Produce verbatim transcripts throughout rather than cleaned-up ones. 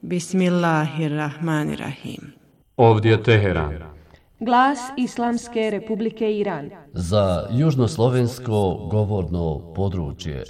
Bismillahirrahmanirrahim. Ovdje je Teheran. Glas Islamske Republike Iran. Za južnoslovensko govorno područje.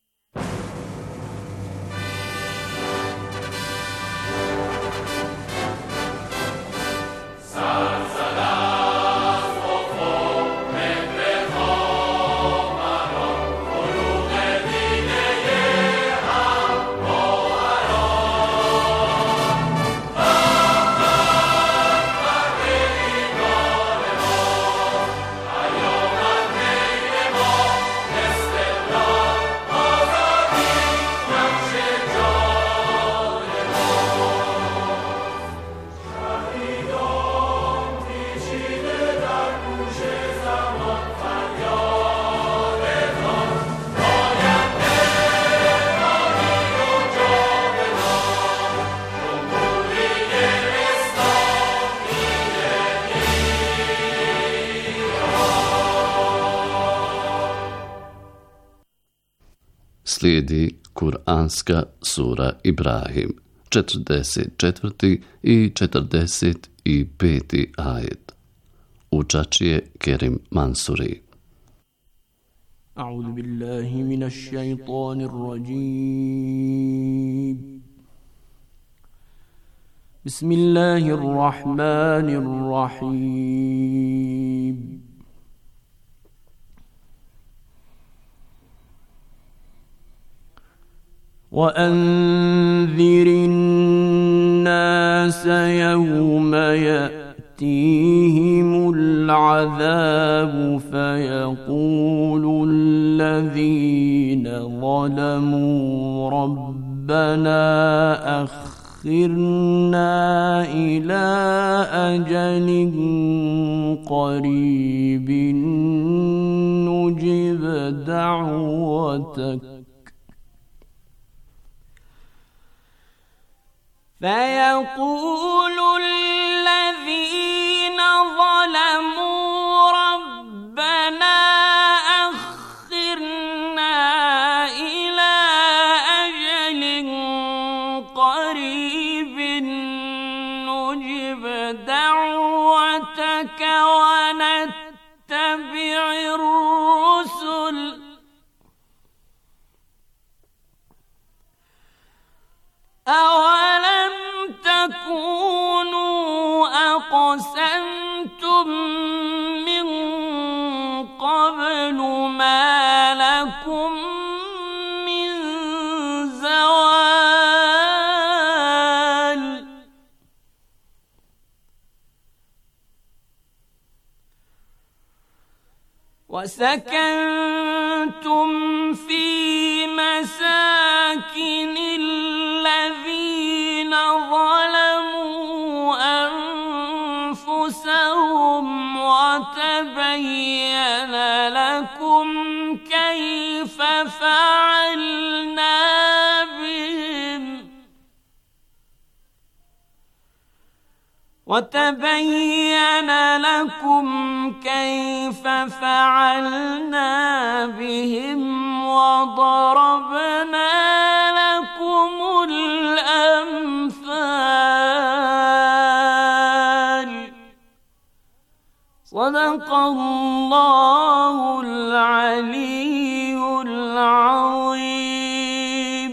Slijedi Kur'anska sura Ibrahim, četrdeset četvrti i četrdeset peti ajet. Učač je Kerim Mansuri. A'udhu billahi minash shaitanir rajim. Bismillahirrahmanirrahim. وأنذر الناس يوم يأتيهم العذاب فيقول الذين ظلموا ربنا أخرنا إلى أجل قريب نجب دعوتك فيقول الذين ظلموا ربنا أخرنا إلى أجل قريب نجب دعوتك ونتبع الرسل أولم تكونوا أقسمتم من قبل ما لكم من زوال وسكنتم في مساكن الذين ظلموا أنفسهم وتبين لكم كيف فعلنا بهم وتبين لكم كيف فعلنا بهم وضربنا لكم الأمثال صدق الله العلي العظيم.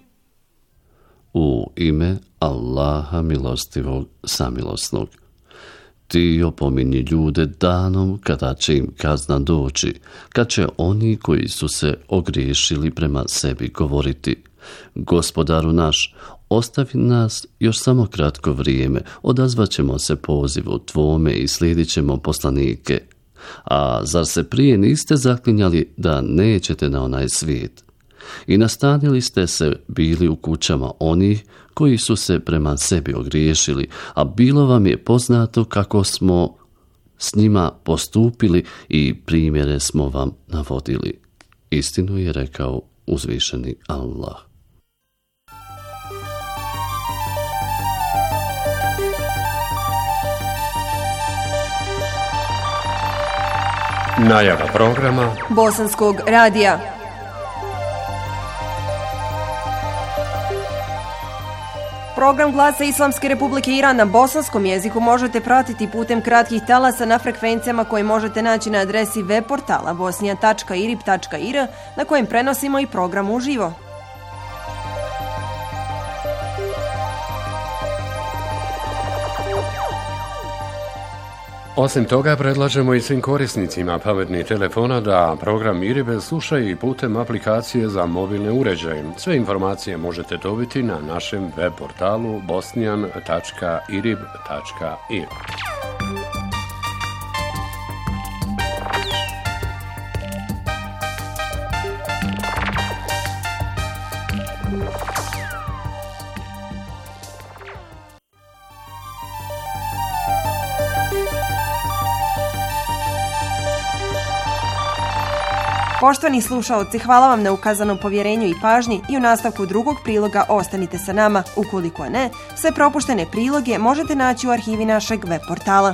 U ime Allaha milostivog samilosnog. Ti opominji ljude danom kada će im kazna doći, kad će oni koji su se ogriješili prema sebi govoriti: Gospodaru naš, ostavi nas još samo kratko vrijeme, odazvat ćemo se pozivu tvome i slijedit ćemo poslanike. A zar se prije niste zaklinjali da nećete na onaj svijet? I nastanili ste se bili u kućama onih koji su se prema sebi ogriješili, a bilo vam je poznato kako smo s njima postupili i primjere smo vam navodili. Istinu je rekao uzvišeni Allah. Najava programa Bosanskog radija. Program Glasa Islamske Republike Iran na bosanskom jeziku možete pratiti putem kratkih talasa na frekvencijama koje možete naći na adresi web portala bosnija tačka irib tačka ir na kojem prenosimo i program uživo. Osim toga, predlažemo i svim korisnicima pametnih telefona da program Iribe slušaju i putem aplikacije za mobilne uređaje. Sve informacije možete dobiti na našem web portalu bosnijan tačka irib tačka ir. Poštovani slušaoci, hvala vam na ukazanom povjerenju i pažnji i u nastavku drugog priloga ostanite sa nama. Ukoliko ne, sve propuštene priloge možete naći u arhivi našeg web portala.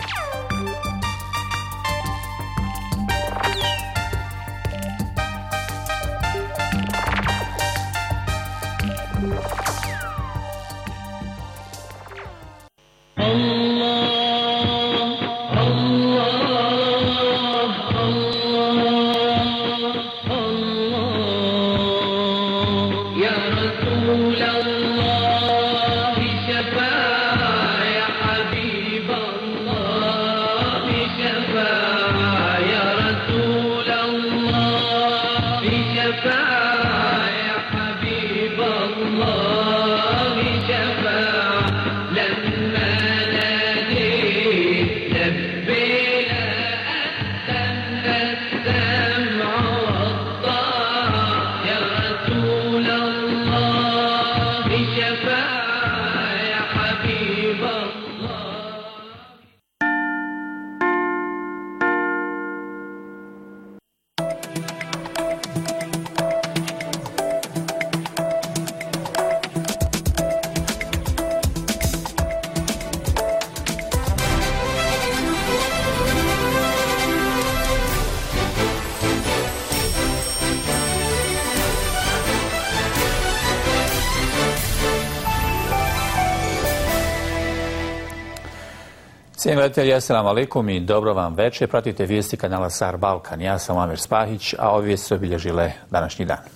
Cijenjeni gledatelji, assalamu alaikum i dobro vam večer. Pratite vijesti kanala Sar Balkan. Ja sam Amir Spahić, a ove vijesti su obilježile današnji dan.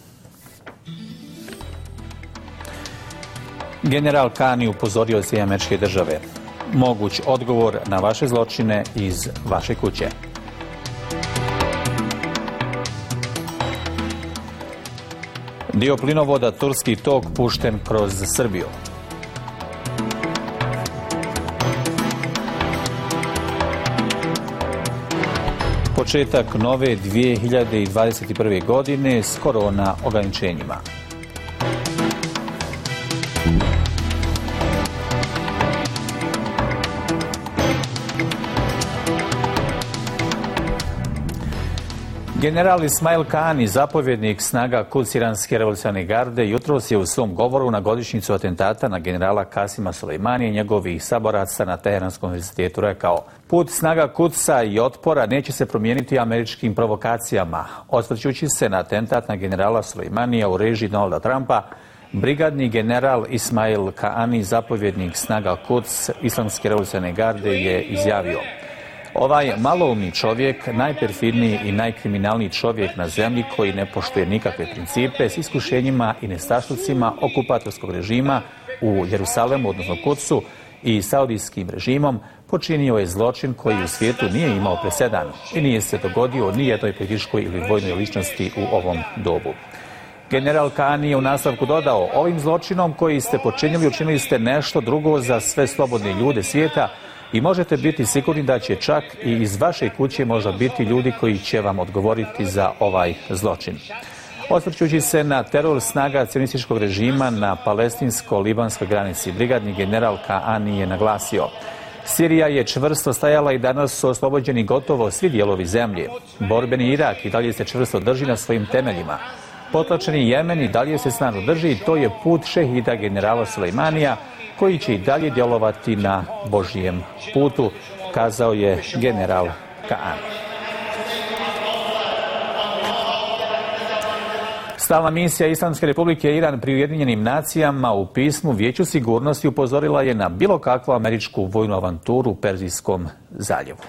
General Kani upozorio Sjedinjene Američke Države. Moguć odgovor na vaše zločine iz vaše kuće. Dio plinovoda Turski tok pušten kroz Srbiju. Početak nove dvije hiljade dvadeset prve. godine s korona ograničenjima. General Ismail Kani, zapovjednik snaga Kuds iranske revolucionarne garde, jutros je u svom govoru na godišnjicu atentata na generala Kasima Sulejmanija i njegovih saboraca na Teheranskom univerzitetu rekao: put snaga Kudsa i otpora neće se promijeniti američkim provokacijama. Osvrćući se na atentat na generala Sulejmanija u režiji Donalda Trumpa, brigadni general Ismail Kani, zapovjednik snaga Kuds islamske revolucionarne garde, je izjavio: ovaj maloumni čovjek, najperfidniji i najkriminalniji čovjek na zemlji koji ne poštuje nikakve principe, s iskušenjima i nestašlucima okupatorskog režima u Jerusalemu, odnosno Kudsu, i saudijskim režimom, počinio je zločin koji u svijetu nije imao presedan i nije se dogodio ni jednoj političkoj ili vojnoj ličnosti u ovom dobu. General Kani je u nastavku dodao: ovim zločinom koji ste počinili učinili ste nešto drugo za sve slobodne ljude svijeta i možete biti sigurni da će čak i iz vaše kuće možda biti ljudi koji će vam odgovoriti za ovaj zločin. Osvrćući se na teror snaga cionističkog režima na palestinsko-libanskoj granici, brigadni general Kani je naglasio: Sirija je čvrsto stajala i danas su oslobođeni gotovo svi dijelovi zemlje. Borbeni Irak i dalje se čvrsto drži na svojim temeljima. Potlačeni Jemen i dalje se snažno drži i to je put šehida generala Sulejmanija koji će i dalje djelovati na Božijem putu, kazao je general Kani. Stalna misija Islamske republike Iran pri Ujedinjenim nacijama u pismu Vijeću sigurnosti upozorila je na bilo kakvu američku vojnu avanturu u Perzijskom zaljevu.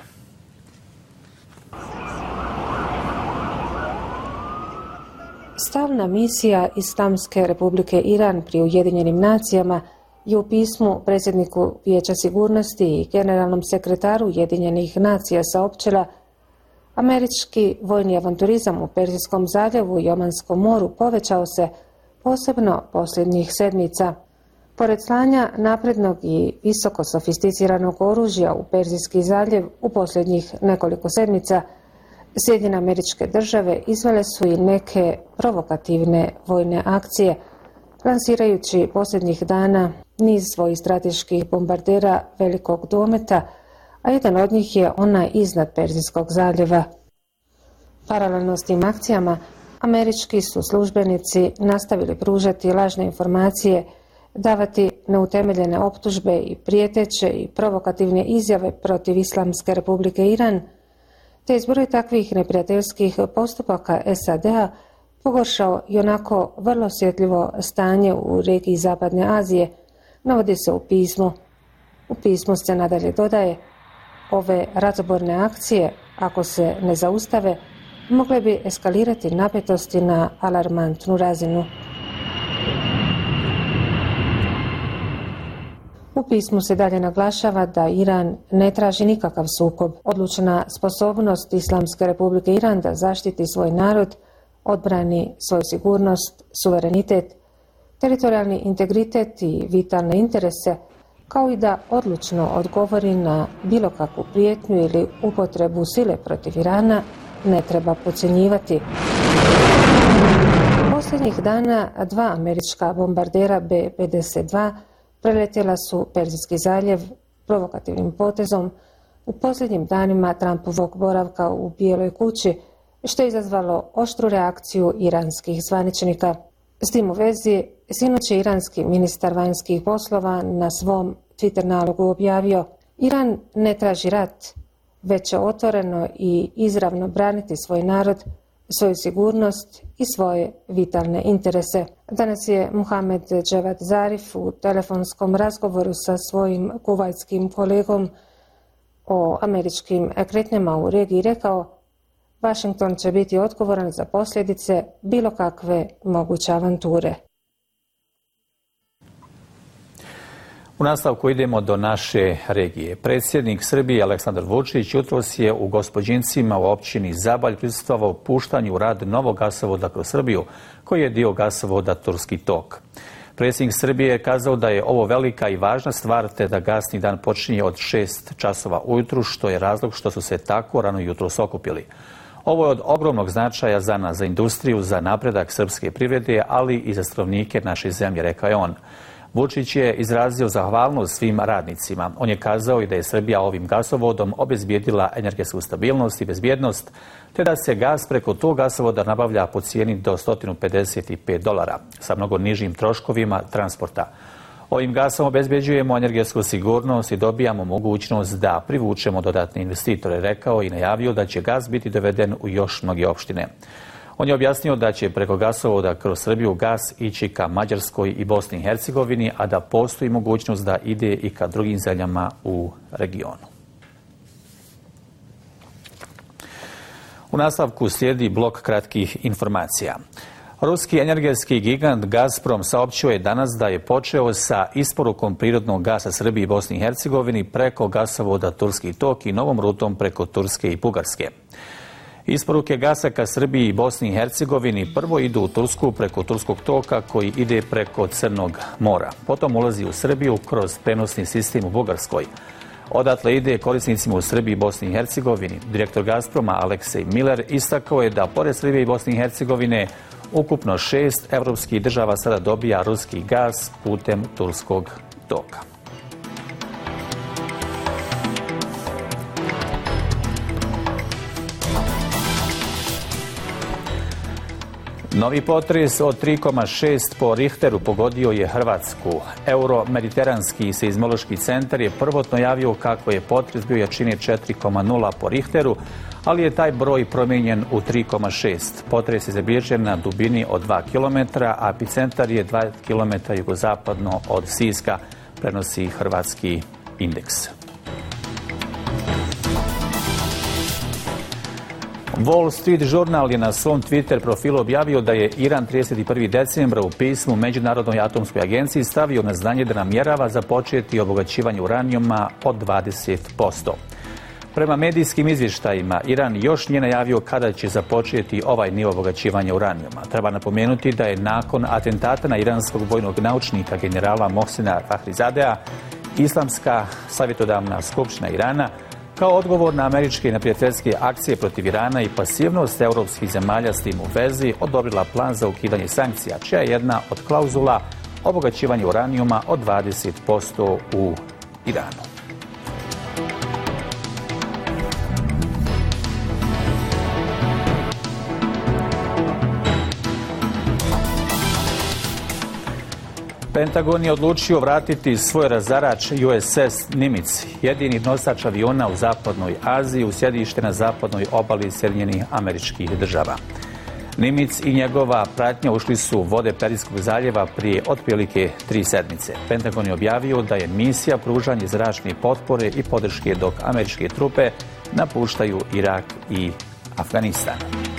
Stalna misija Islamske republike Iran pri Ujedinjenim nacijama je u pismu predsjedniku Vijeća sigurnosti i generalnom sekretaru Ujedinjenih nacija saopćila: američki vojni avanturizam u Perzijskom zaljevu i Omanskom moru povećao se, posebno posljednjih sedmica. Pored slanja naprednog i visoko sofisticiranog oružja u Perzijski zaljev u posljednjih nekoliko sedmica, Sjedinjene Američke Države izvele su i neke provokativne vojne akcije, lansirajući posljednjih dana niz svojih strateških bombardera velikog dometa, a jedan od njih je onaj iznad Perzijskog zaljeva. Paralelno s tim akcijama, američki su službenici nastavili pružati lažne informacije, davati neutemeljene optužbe i prijeteće i provokativne izjave protiv Islamske republike Iran, te izbroj takvih neprijateljskih postupaka S A D-a pogoršao i onako vrlo osjetljivo stanje u regiji Zapadne Azije, navodi se u pismu. U pismu se nadalje dodaje: ove ratoborne akcije, ako se ne zaustave, mogle bi eskalirati napetosti na alarmantnu razinu. U pismu se dalje naglašava da Iran ne traži nikakav sukob. Odlučna sposobnost Islamske republike Iran da zaštiti svoj narod, odbrani svoju sigurnost, suverenitet, teritorijalni integritet i vitalne interese, kao i da odlučno odgovori na bilo kakvu prijetnju ili upotrebu sile protiv Irana, ne treba podcjenjivati. Posljednjih dana dva američka bombardera B pedeset dva preletjela su Perzijski zaljev provokativnim potezom u posljednjim danima Trumpovog boravka u Bijeloj kući, što je izazvalo oštru reakciju iranskih zvaničnika. S tim u vezi, sinoć je iranski ministar vanjskih poslova na svom Twitter nalogu objavio: Iran ne traži rat, već će otvoreno i izravno braniti svoj narod, svoju sigurnost i svoje vitalne interese. Danas je Muhamed Javad Zarif u telefonskom razgovoru sa svojim kuvajtskim kolegom o američkim kretnjama u regiji rekao: Washington će biti odgovoran za posljedice bilo kakve moguće avanture. U nastavku idemo do naše regije. Predsjednik Srbije Aleksandar Vučić jutros je u Gospođincima u općini Zabalj prisustvovao puštanju u rad novog gasovoda kroz Srbiju, koji je dio gasovoda Turski tok. Predsjednik Srbije je kazao da je ovo velika i važna stvar, te da gasni dan počinje od šest časova ujutru, što je razlog što su se tako rano jutros okupili. Ovo je od ogromnog značaja za nas, za industriju, za napredak srpske privrede, ali i za stanovnike naše zemlje, rekao je on. Vučić je izrazio zahvalnost svim radnicima. On je kazao i da je Srbija ovim gasovodom obezbijedila energetsku stabilnost i bezbjednost, te da se gas preko tog gasovoda nabavlja po cijeni do sto pedeset pet dolara, sa mnogo nižim troškovima transporta. Ovim gasom obezbeđujemo energetsku sigurnost i dobijamo mogućnost da privučemo dodatne investitore, rekao i najavio da će gas biti doveden u još mnoge opštine. On je objasnio da će preko gasovoda kroz Srbiju gas ići ka Mađarskoj i Bosni i Hercegovini, a da postoji mogućnost da ide i ka drugim zemljama u regionu. U nastavku slijedi blok kratkih informacija. Ruski energetski gigant Gazprom saopćio je danas da je počeo sa isporukom prirodnog gasa Srbiji i Bosni i Hercegovini preko gasovoda Turski tok i novom rutom preko Turske i Bugarske. Isporuke gasa ka Srbiji i Bosni i Hercegovini prvo idu u Tursku preko Turskog toka koji ide preko Crnog mora. Potom ulazi u Srbiju kroz prenosni sistem u Bugarskoj. Odatle ide korisnicima u Srbiji i Bosni i Hercegovini. Direktor Gazproma Aleksej Miller istakao je da pored Srbije i Bosne i Hercegovine ukupno šest evropskih država sada dobija ruski gas putem Turskog toka. Novi potres od tri zarez šest po Richteru pogodio je Hrvatsku. Euro-mediteranski seizmološki centar je prvotno javio kako je potres bio jačine četiri zarez nula po Richteru, ali je taj broj promijenjen u tri zarez šest. Potres je zabilježen na dubini od dva kilometra, a epicentar je dva kilometra jugozapadno od Siska, prenosi hrvatski indeks. Wall Street Journal je na svom Twitter profilu objavio da je Iran trideset prvog decembra u pismu Međunarodnoj atomskoj agenciji stavio na znanje da namjerava započeti obogaćivanje uranijuma od dvadeset posto. Prema medijskim izvještajima, Iran još nije najavio kada će započeti ovaj nivo obogaćivanja uranijuma. Treba napomenuti da je nakon atentata na iranskog vojnog naučnika generala Mohsena Fakhrizadea, Islamska savjetodavna skupština Irana kao odgovor na američke neprijateljske akcije protiv Irana i pasivnost europskih zemalja s tim u vezi odobrila plan za ukidanje sankcija, čija je jedna od klauzula obogaćivanje uranijuma od dvadeset posto u Iranu. Pentagon je odlučio vratiti svoj razarač U S S Nimitz, jedini nosač aviona u zapadnoj Aziji, u sjedište na zapadnoj obali Sjedinjenih Američkih Država. Nimitz i njegova pratnja ušli su u vode Perijskog zaljeva prije otprilike tri sedmice. Pentagon je objavio da je misija pružanje zračne potpore i podrške dok američke trupe napuštaju Irak i Afganistan.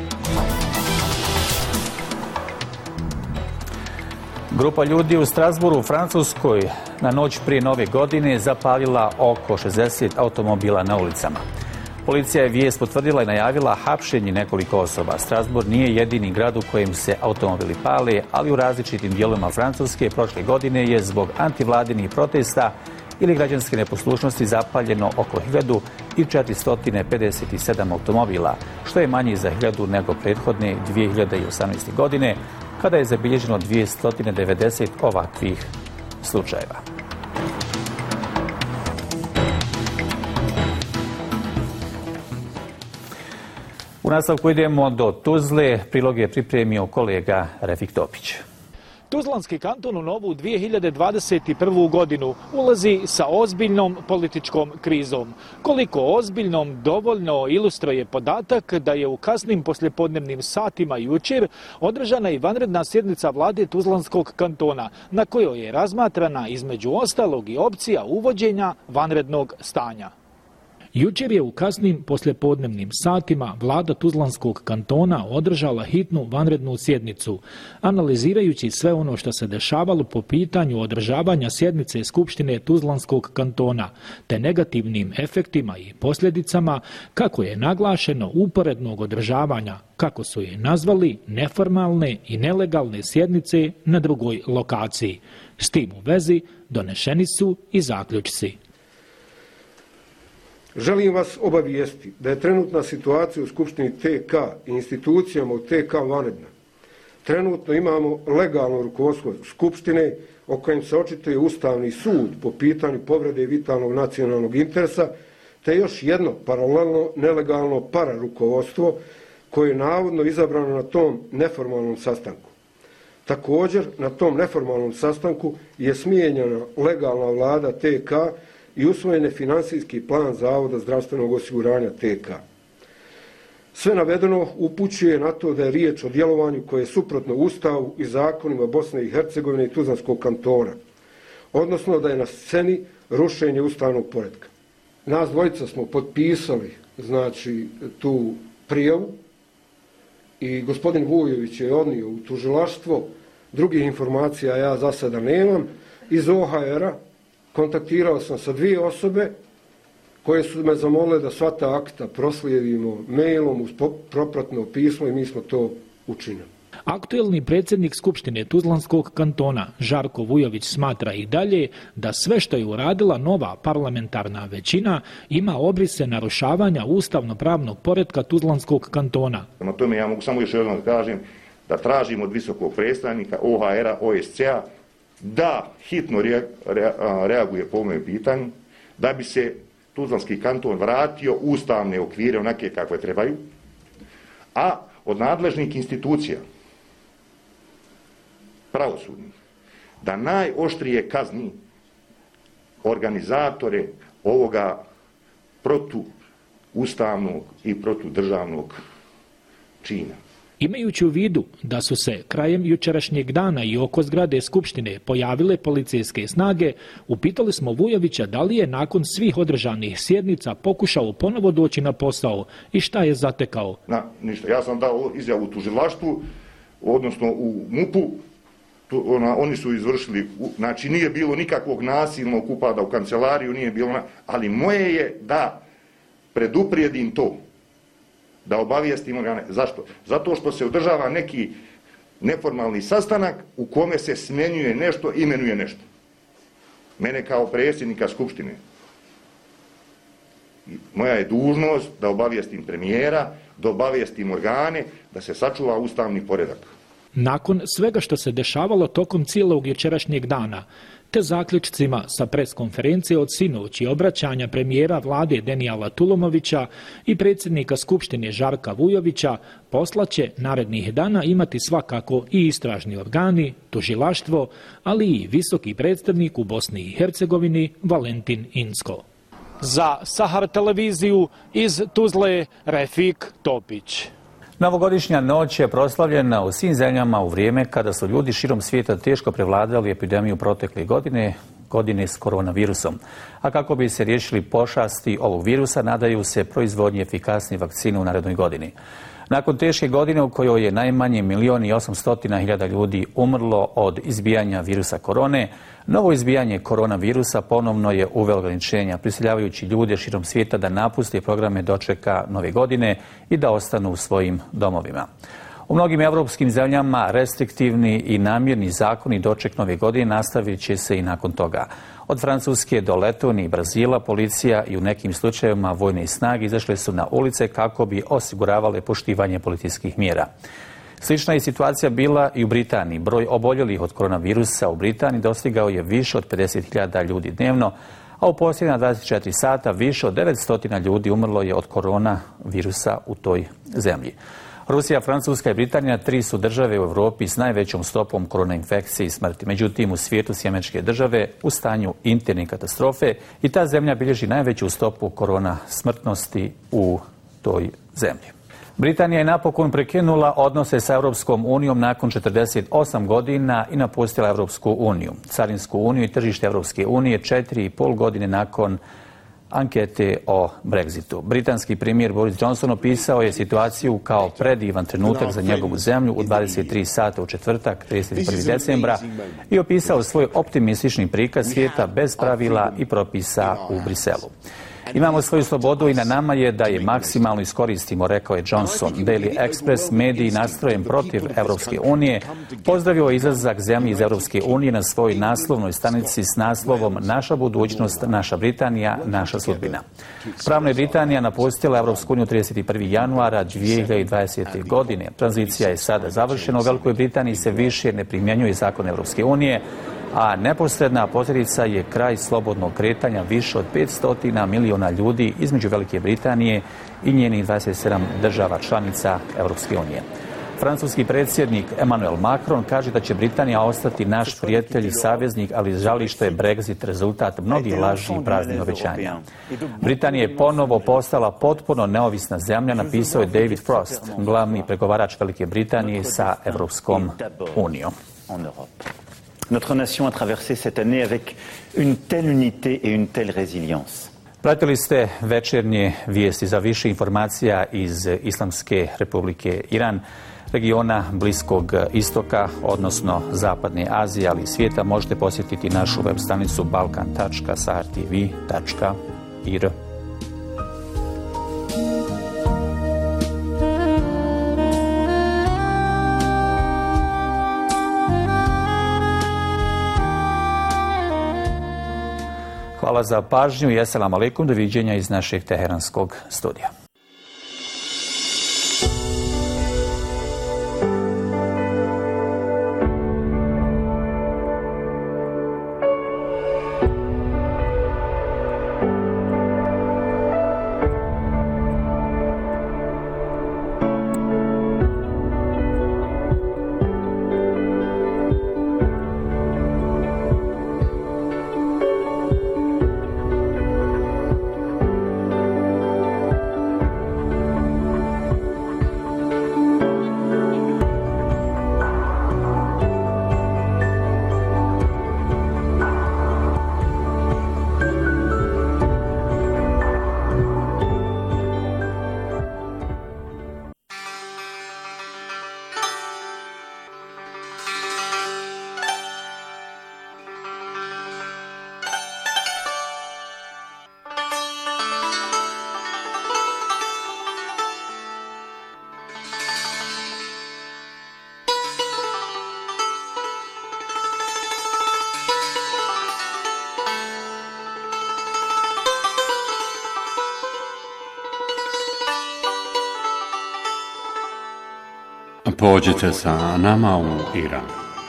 Grupa ljudi u Strasbourgu u Francuskoj na noć prije nove godine zapalila oko šezdeset automobila na ulicama. Policija je vijest potvrdila i najavila hapšenje nekoliko osoba. Strasbourg nije jedini grad u kojem se automobili pale, ali u različitim dijelovima Francuske prošle godine je zbog antivladinih protesta ili građanske neposlušnosti zapaljeno oko hiljadu četiristo pedeset sedam automobila, što je manje za hiljadu nego prethodne dvije hiljade osamnaeste. godine, kada je zabilježeno dvjesto devedeset ovakvih slučajeva. U nastavku idemo do Tuzle. Prilog je pripremio kolega Refik Topić. Tuzlanski kanton u novu dvije hiljade dvadeset prvu. godinu ulazi sa ozbiljnom političkom krizom. Koliko ozbiljnom dovoljno ilustruje podatak da je u kasnim poslijepodnevnim satima jučer održana i vanredna sjednica vlade Tuzlanskog kantona, na kojoj je razmatrana između ostalog i opcija uvođenja vanrednog stanja. Jučer je u kasnim poslijepodnevnim satima vlada Tuzlanskog kantona održala hitnu vanrednu sjednicu, analizirajući sve ono što se dešavalo po pitanju održavanja sjednice Skupštine Tuzlanskog kantona, te negativnim efektima i posljedicama, kako je naglašeno, uporednog održavanja, kako su je nazvali, neformalne i nelegalne sjednice na drugoj lokaciji. S tim u vezi donešeni su i zaključci. Želim vas obavijestiti da je trenutna situacija u Skupštini T K i institucijama u T K vanredna. Trenutno imamo legalno rukovodstvo Skupštine o kojem se očituje Ustavni sud po pitanju povrede vitalnog nacionalnog interesa, te još jedno paralelno nelegalno pararukovodstvo koje je navodno izabrano na tom neformalnom sastanku. Također, na tom neformalnom sastanku je smijenjena legalna vlada T K i usvojen je financijski plan Zavoda zdravstvenog osiguranja T K. Sve navedeno upućuje na to da je riječ o djelovanju koje je suprotno Ustavu i zakonima Bosne i Hercegovine i Tuzlanskog kantona, odnosno da je na sceni rušenje ustavnog poretka. Nas dvojica smo potpisali znači tu prijavu i gospodin Vujović je odnio u tužilaštvo. Drugih informacija ja za sada nemam. Iz O H R-a kontaktirao sam sa dvije osobe koje su me zamolile da sva ta akta proslijedimo mailom uz propratno pismo i mi smo to učinili. Aktuelni predsjednik Skupštine Tuzlanskog kantona Žarko Vujović smatra i dalje da sve što je uradila nova parlamentarna većina ima obrise narušavanja ustavno-pravnog poretka Tuzlanskog kantona. Prema tome ja mogu samo još jednom da kažem da tražimo od visokog predstavnika O H R-a, O S C-a da hitno reaguje po ovome pitanju, da bi se Tuzlanski kanton vratio u ustavne okvire onake kakve trebaju, a od nadležnih institucija pravosudnih da najoštrije kazni organizatore ovoga protuustavnog i protudržavnog čina. Imajući u vidu da su se krajem jučerašnjeg dana i oko zgrade Skupštine pojavile policijske snage, upitali smo Vujovića da li je nakon svih održanih sjednica pokušao ponovo doći na posao i šta je zatekao. Na, ništa. Ja sam dao izjavu u tužilaštvu, odnosno u MUP-u. Tu, ona, oni su izvršili, znači nije bilo nikakvog nasilnog upada u kancelariju, nije bilo, ali moje je da preduprijedim to. Da obavijestim organe. Zašto? Zato što se održava neki neformalni sastanak u kome se smjenjuje nešto, imenuje nešto. Mene kao predsjednika Skupštine. Moja je dužnost da obavijestim premijera, da obavijestim organe, da se sačuva ustavni poredak. Nakon svega što se dešavalo tokom cijelog jučerašnjeg dana, te zaključcima sa preskonferencije od sinoć i obraćanja premijera vlade Denijala Tulumovića i predsjednika Skupštine Žarka Vujovića, posla će narednih dana imati svakako i istražni organi, tužilaštvo, ali i visoki predstavnik u Bosni i Hercegovini Valentin Inzko. Za Sahar televiziju iz Tuzle, Refik Topić. Novogodišnja noć je proslavljena u svim zemljama u vrijeme kada su ljudi širom svijeta teško prevladali epidemiju protekle godine, godine s koronavirusom. A kako bi se riješili pošasti ovog virusa, nadaju se proizvodnji efikasnije vakcine u narednoj godini. Nakon teške godine u kojoj je najmanje milion i osamsto hiljada ljudi umrlo od izbijanja virusa korone, novo izbijanje koronavirusa ponovno je uvelo ograničenja, prisiljavajući ljude širom svijeta da napuste programe dočeka nove godine i da ostanu u svojim domovima. U mnogim europskim zemljama restriktivni i namjerni zakoni doček nove godine nastavit će se i nakon toga. Od Francuske do Letonije i Brazila policija i u nekim slučajevima vojne snage izašle su na ulice kako bi osiguravale poštivanje policijskih mjera. Slična je situacija bila i u Britaniji. Broj oboljelih od koronavirusa u Britaniji dostigao je više od pedeset hiljada ljudi dnevno, a u posljednja dvadeset četiri sata više od devetsto ljudi umrlo je od koronavirusa u toj zemlji. Rusija, Francuska i Britanija tri su države u Europi s najvećom stopom koronainfekcije i smrti. Međutim, u svijetu su američke države u stanju interne katastrofe i ta zemlja bilježi najveću stopu korona smrtnosti u toj zemlji. Britanija je napokon prekinula odnose sa Europskom unijom nakon četrdeset osam godina i napustila Europsku uniju. Carinsku uniju i tržište Europske unije četiri i pol godine nakon ankete o Brexitu. Britanski premijer Boris Johnson opisao je situaciju kao predivan trenutak za njegovu zemlju u dvadeset tri sata u četvrtak, trideset prvog decembra i opisao svoj optimistični prikaz svijeta bez pravila i propisa u Briselu. Imamo svoju slobodu i na nama je da je maksimalno iskoristimo, rekao je Johnson. Daily Express, mediji nastrojen protiv Europske unije, pozdravio je izlazak zemlje iz Europske unije na svojoj naslovnoj stranici s naslovom Naša budućnost, naša Britanija, naša sudbina. Pravno je Britanija napustila Europsku uniju trideset prvog januara dvije hiljade dvadesete. godine. Tranzicija je sada završena. U Velikoj Britaniji se više ne primjenjuje zakon Europske unije, a neposredna posljedica je kraj slobodnog kretanja više od petsto miliona ljudi između Velike Britanije i njenih dvadeset sedam država članica Europske unije. Francuski predsjednik Emmanuel Macron kaže da će Britanija ostati naš prijatelj i saveznik, ali žali što je Brexit rezultat mnogih laži i praznih obećanja. Britanija je ponovo postala potpuno neovisna zemlja, napisao je David Frost, glavni pregovarač Velike Britanije sa Europskom unijom. Notre nation a traversé cette année avec une telle unité et une telle résilience. Pratili ste večernje vijesti. Za više informacija iz Islamske republike Iran, regiona Bliskog istoka, odnosno Zapadne Azije, ali i svijeta, možete posjetiti našu web stranicu balkan tačka sahar t v tačka i r. Hvala za pažnju i assalamu alaikum, doviđenja iz našeg teheranskog studija. Pođite sa nama u Iran.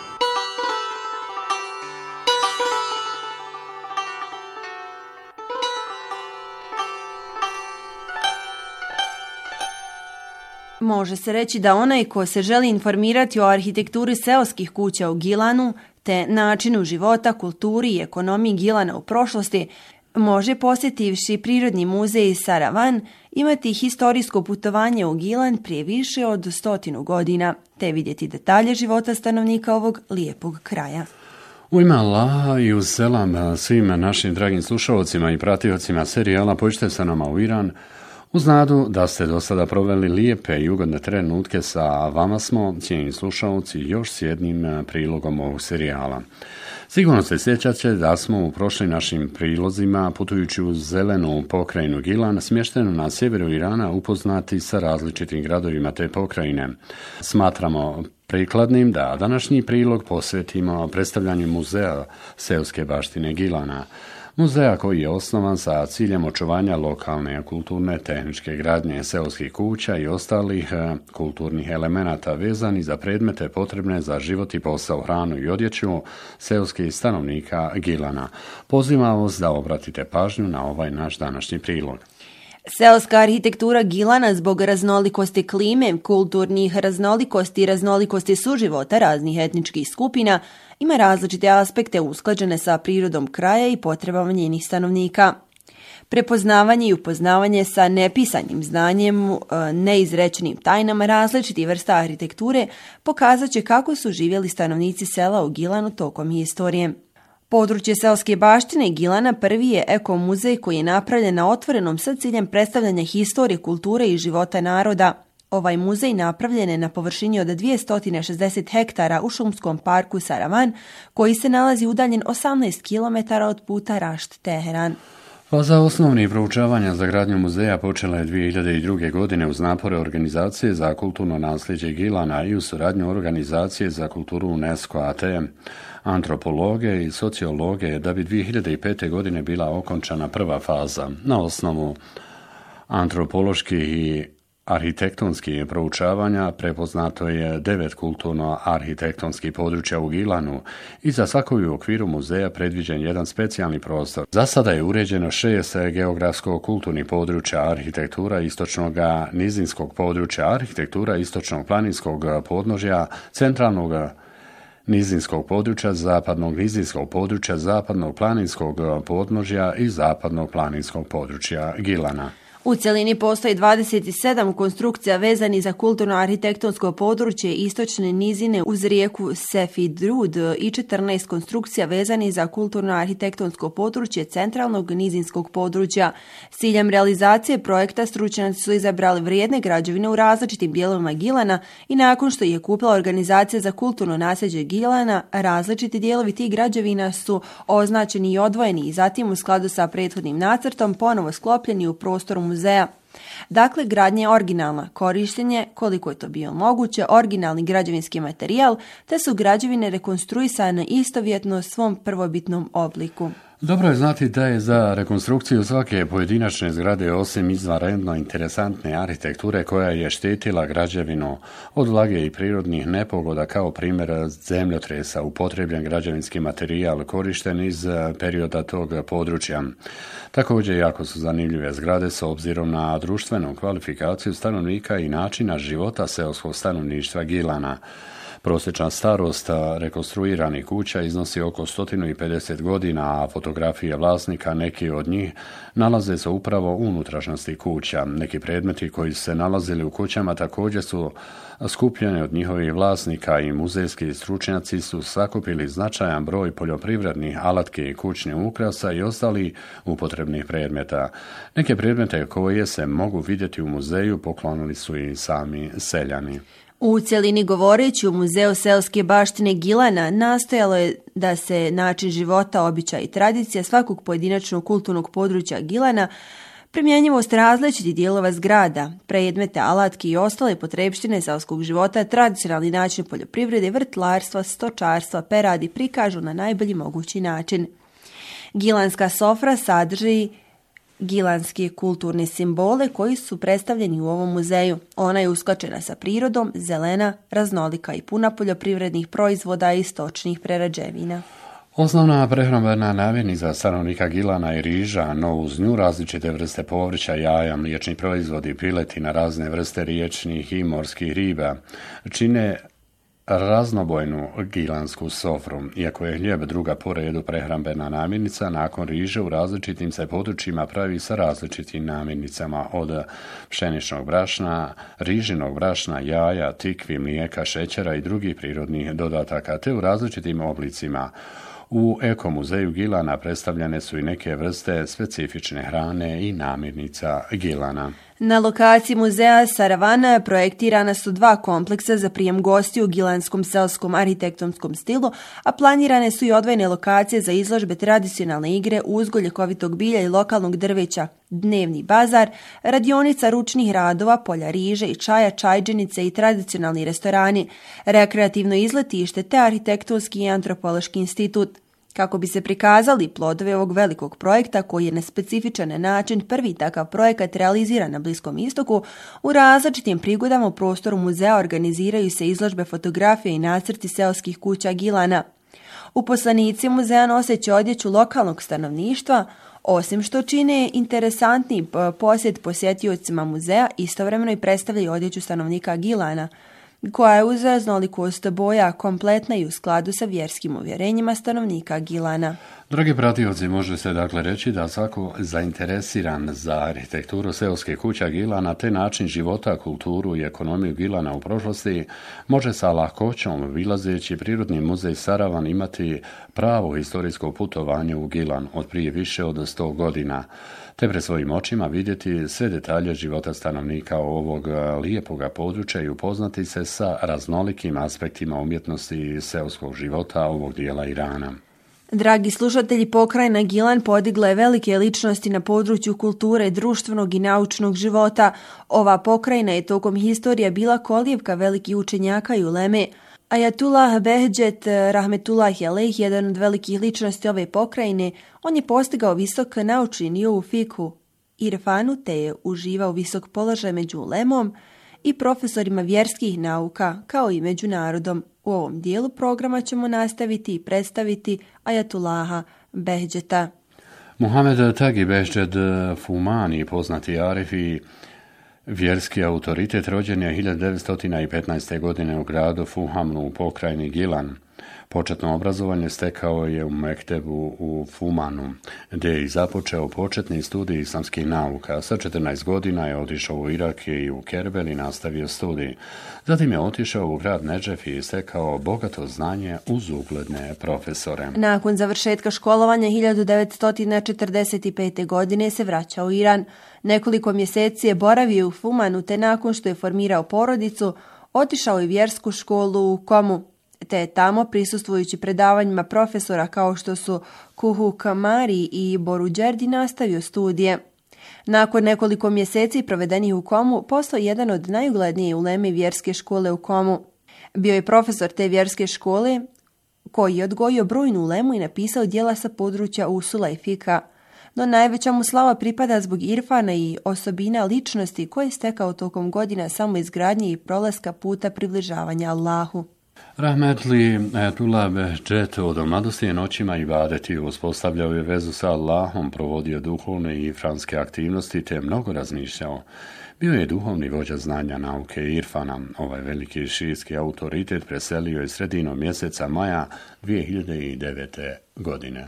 Može se reći da onaj ko se želi informirati o arhitekturi seoskih kuća u Gilanu, te načinu života, kulturi i ekonomiji Gilana u prošlosti, može, posjetivši Prirodni muzej Saravan, imati historijsko putovanje u Gilan prije više od stotinu godina, te vidjeti detalje života stanovnika ovog lijepog kraja. U ime Allaha i uz selam svim našim dragim slušalcima i pratiocima serijala Pođite sa nama u Iran, uz nadu da ste do sada proveli lijepe i ugodne trenutke sa vama smo, cijenjeni slušalci, još s jednim prilogom ovog serijala. Sigurno se sjećate da smo u prošlim našim prilozima, putujući u zelenu pokrajinu Gilan, smještenu na sjeveru Irana, upoznati sa različitim gradovima te pokrajine. Smatramo prikladnim da današnji prilog posvetimo predstavljanju muzeja seoske baštine Gilana. Muzeja koji je osnovan sa ciljem očuvanja lokalne, kulturne, tehničke gradnje seoskih kuća i ostalih kulturnih elemenata vezani za predmete potrebne za život i posao, hranu i odjeću seoskih stanovnika Gilana. Pozivam vas da obratite pažnju na ovaj naš današnji prilog. Seoska arhitektura Gilana zbog raznolikosti klime, kulturnih raznolikosti i raznolikosti suživota raznih etničkih skupina ima različite aspekte usklađene sa prirodom kraja i potrebama njenih stanovnika. Prepoznavanje i upoznavanje sa nepisanim znanjem, neizrečenim tajnama različitih vrsta arhitekture pokazat će kako su živjeli stanovnici sela u Gilanu tokom historije. Područje seoske baštine Gilana prvi je ekomuzej koji je napravljen na otvorenom sa ciljem predstavljanja historije, kulture i života naroda. Ovaj muzej napravljen je na površini od dvjesto šezdeset hektara u šumskom parku Saravan, koji se nalazi udaljen osamnaest kilometara od puta Rašt-Teheran. Faza osnovnih proučavanja za gradnju muzeja počela je dvije hiljade druge. godine uz napore Organizacije za kulturno nasljeđe Gilana i u suradnju Organizacije za kulturu UNESCO-a te antropologe i sociologe, da bi dvije hiljade pete. godine bila okončana prva faza. Na osnovu antropoloških i arhitektonskih proučavanja prepoznato je devet kulturno-arhitektonskih područja u Gilanu i za svako je u okviru muzeja predviđen jedan specijalni prostor. Za sada je uređeno šest geografsko-kulturnih područja: arhitektura istočnog nizinskog područja, arhitektura istočnog planinskog podnožja, centralnog nizinskog područja, zapadnog nizinskog područja, zapadnog planinskog podnožja i zapadnog planinskog područja Gilana. U cjelini postoji dvadeset sedam konstrukcija vezani za kulturno-arhitektonsko područje istočne nizine uz rijeku Sefidrud i četrnaest konstrukcija vezani za kulturno-arhitektonsko područje centralnog nizinskog područja. S ciljem realizacije projekta stručnjaci su izabrali vrijedne građevine u različitim dijelovima Gilana i nakon što je kupila Organizacija za kulturno nasljeđe Gilana, različiti dijelovi tih građevina su označeni i odvojeni i zatim u skladu sa prethodnim nacrtom ponovo sklopljeni u prostoru muzeja. Dakle, gradnja je originalna, korištenje, koliko je to bio moguće, originalni građevinski materijal, te su građevine rekonstruisane istovjetno svom prvobitnom obliku. Dobro je znati da je za rekonstrukciju svake pojedinačne zgrade, osim izvanredno interesantne arhitekture koja je štitila građevinu od vlage i prirodnih nepogoda, kao primjer zemljotresa, upotrebljen građevinski materijal korišten iz perioda tog područja. Također, jako su zanimljive zgrade s obzirom na društvenu kvalifikaciju stanovnika i načina života seoskog stanovništva Gilana. Prosječna starost rekonstruiranih kuća iznosi oko sto pedeset godina, a fotografije vlasnika, neki od njih, nalaze se upravo u unutrašnjosti kuća. Neki predmeti koji su se nalazili u kućama također su skupljeni od njihovih vlasnika i muzejski stručnjaci su sakupili značajan broj poljoprivrednih alatki i kućnih ukrasa i ostali upotrebnih predmeta. Neke predmete koje se mogu vidjeti u muzeju poklonili su i sami seljani. U cjelini govoreći u Muzeju seoske baštine Gilana nastojalo je da se način života, običaj i tradicija svakog pojedinačnog kulturnog područja Gilana, primjenjivost različitih dijelova zgrada, predmete, alatke i ostale potrebštine seoskog života, tradicionalni način poljoprivrede, vrtlarstva, stočarstva, peradi prikažu na najbolji mogući način. Gilanska sofra sadrži gilanske kulturne simbole koji su predstavljeni u ovom muzeju. Ona je uskočena sa prirodom, zelena, raznolika i puna poljoprivrednih proizvoda i stočnih prerađevina. Osnovna prehrambena namirnica stanovnika Gilana je riža, no uz nju različite vrste povrća, jaja, mliječni proizvodi, piletina, razne vrste riječnih i morskih riba čine raznobojnu gilansku sofru. Iako je hljeb druga po redu prehrambena namirnica, nakon riže u različitim se područjima pravi sa različitim namirnicama od pšeničnog brašna, rižinog brašna, jaja, tikvi, mlijeka, šećera i drugih prirodnih dodataka, te u različitim oblicima. U Ekomuzeju Gilana predstavljene su i neke vrste specifične hrane i namirnica Gilana. Na lokaciji muzeja Saravana projektirana su dva kompleksa za prijem gostiju u gilanskom selskom arhitektonskom stilu, a planirane su i odvojene lokacije za izložbe tradicionalne igre, uzgoj ljekovitog bilja i lokalnog drveća, dnevni bazar, radionica ručnih radova, polja riže i čaja, čajđenice i tradicionalni restorani, rekreativno izletište te arhitektonski i antropološki institut. Kako bi se prikazali plodovi ovog velikog projekta, koji je na specifičan način prvi takav projekat realiziran na Bliskom istoku, u različitim prigodama u prostoru muzeja organiziraju se izložbe fotografije i nacrti seoskih kuća Gilana. Uposlenici muzeja noseći odjeću lokalnog stanovništva, osim što čine interesantni posjet posjetiocima muzeja, istovremeno i predstavljaju odjeću stanovnika Gilana, koja je uz raznolikost boja kompletna i u skladu sa vjerskim uvjerenjima stanovnika Gilana. Dragi pratioci, može se dakle reći da svako zainteresiran za arhitekturu seoske kuća Gilana te način života, kulturu i ekonomiju Gilana u prošlosti može sa lahkoćom obilazeći Prirodni muzej Saravan imati pravo historijsko putovanje u Gilan od prije više od sto godina, te pred svojim očima vidjeti sve detalje života stanovnika ovog lijepoga područja i upoznati se sa raznolikim aspektima umjetnosti seoskog života ovog dijela Irana. Dragi slušatelji, pokrajina Gilan podigla je velike ličnosti na području kulture, društvenog i naučnog života. Ova pokrajina je tokom historije bila kolijevka velikih učenjaka i uleme. Ajatullah Behđet Rahmetullah Alejh, jedan od velikih ličnosti ove pokrajine, on je postigao visok naučni nivo u fikhu, irfanu, te je uživao visok položaj među ulemom i profesorima vjerskih nauka, kao i među narodom. U ovom dijelu programa ćemo nastaviti i predstaviti Ajatullaha Behđeta. Muhammed Tagi Behđet Fumani, poznati arif i vjerski autoritet, rođen je hiljadu devetsto petnaeste. godine u gradu Fuhamnu u pokrajini Gilan. Početno obrazovanje stekao je u Mektebu u Fumanu, gdje je i započeo početni studij islamskih nauka. Sa četrnaest godina je otišao u Irak i u Kerbel i nastavio studij. Zatim je otišao u grad Nedžef i stekao bogato znanje uz ugledne profesore. Nakon završetka školovanja hiljadu devetsto četrdeset pete. godine se vraćao u Iran. Nekoliko mjeseci je boravio u Fumanu, te nakon što je formirao porodicu, otišao u vjersku školu u Komu, te je tamo, prisustvujući predavanjima profesora kao što su Kuhu Kamari i Boru Džerdi, nastavio studije. Nakon nekoliko mjeseci provedenih u Komu, postao jedan od najuglednije uleme vjerske škole u Komu. Bio je profesor te vjerske škole koji je odgojio brojnu ulemu i napisao djela sa područja usula i fika. No najveća mu slava pripada zbog irfana i osobina ličnosti koje je stekao tokom godina samo izgradnje i prolaska puta približavanja Allahu. Rahmetli Ajatullah Behđet od mladosti je noćima ibadeti, uspostavljao je vezu sa Allahom, provodio duhovne i franske aktivnosti te mnogo razmišljao. Bio je duhovni vođa znanja, nauke i irfana. Ovaj veliki šijski autoritet preselio je sredinom mjeseca maja dvije hiljade devete. godine.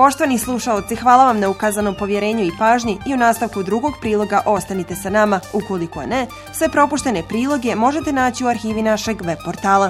Poštovani slušaoci, hvala vam na ukazanom povjerenju i pažnji i u nastavku drugog priloga ostanite sa nama. Ukoliko ne, sve propuštene priloge možete naći u arhivi našeg web portala.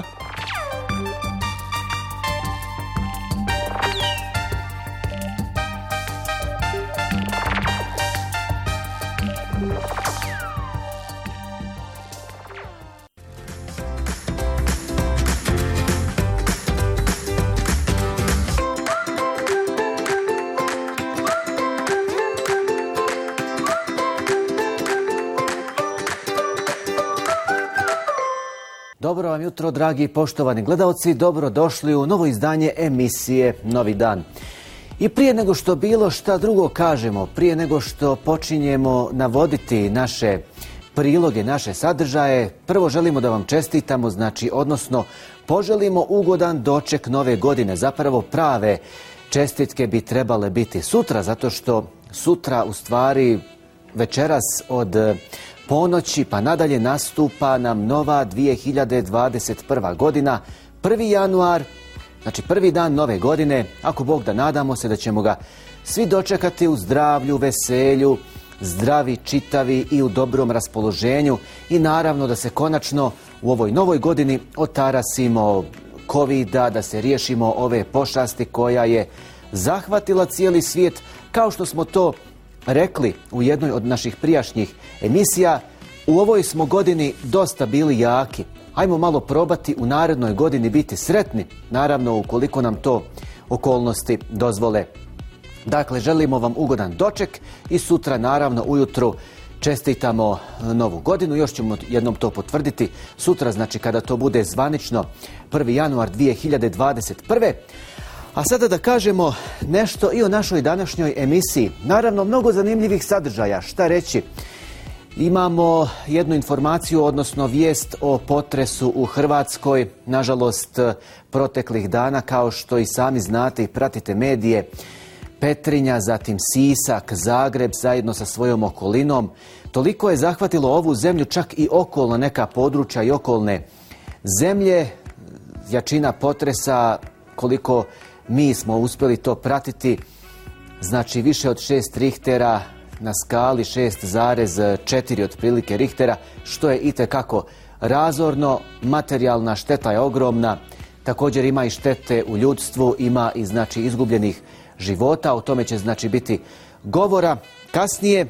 Dobro vam jutro, dragi poštovani gledalci, dobro došli u novo izdanje emisije Novi dan. I prije nego što bilo šta drugo kažemo, prije nego što počinjemo navoditi naše priloge, naše sadržaje, prvo želimo da vam čestitamo, znači, odnosno poželimo ugodan doček nove godine. Zapravo prave čestitke bi trebale biti sutra, zato što sutra u stvari večeras od ponoći pa nadalje nastupa nam nova dvije hiljade dvadeset prva godina, prvi januar, znači prvi dan nove godine. Ako Bog da, nadamo se da ćemo ga svi dočekati u zdravlju, veselju, zdravi, čitavi i u dobrom raspoloženju i naravno da se konačno u ovoj novoj godini otarasimo kovida, da se riješimo ove pošasti koja je zahvatila cijeli svijet, kao što smo to rekli u jednoj od naših prijašnjih emisija. U ovoj smo godini dosta bili jaki. Ajmo malo probati u narednoj godini biti sretni, naravno ukoliko nam to okolnosti dozvole. Dakle, želimo vam ugodan doček i sutra naravno ujutru čestitamo novu godinu. Još ćemo jednom to potvrditi sutra, znači kada to bude zvanično prvi januar dvije hiljade dvadeset prve. A sada da kažemo nešto i o našoj današnjoj emisiji. Naravno, mnogo zanimljivih sadržaja, šta reći. Imamo jednu informaciju, odnosno vijest o potresu u Hrvatskoj. Nažalost, proteklih dana, kao što i sami znate i pratite medije, Petrinja, zatim Sisak, Zagreb zajedno sa svojom okolinom. Toliko je zahvatilo ovu zemlju, čak i okolno neka područja i okolne zemlje. Jačina potresa, koliko mi smo uspjeli to pratiti, znači više od šest Richtera, na skali šest zarez četiri otprilike Richtera, što je itekako razorno. Materijalna šteta je ogromna, također ima i štete u ljudstvu, ima i znači izgubljenih života, o tome će znači biti govora kasnije.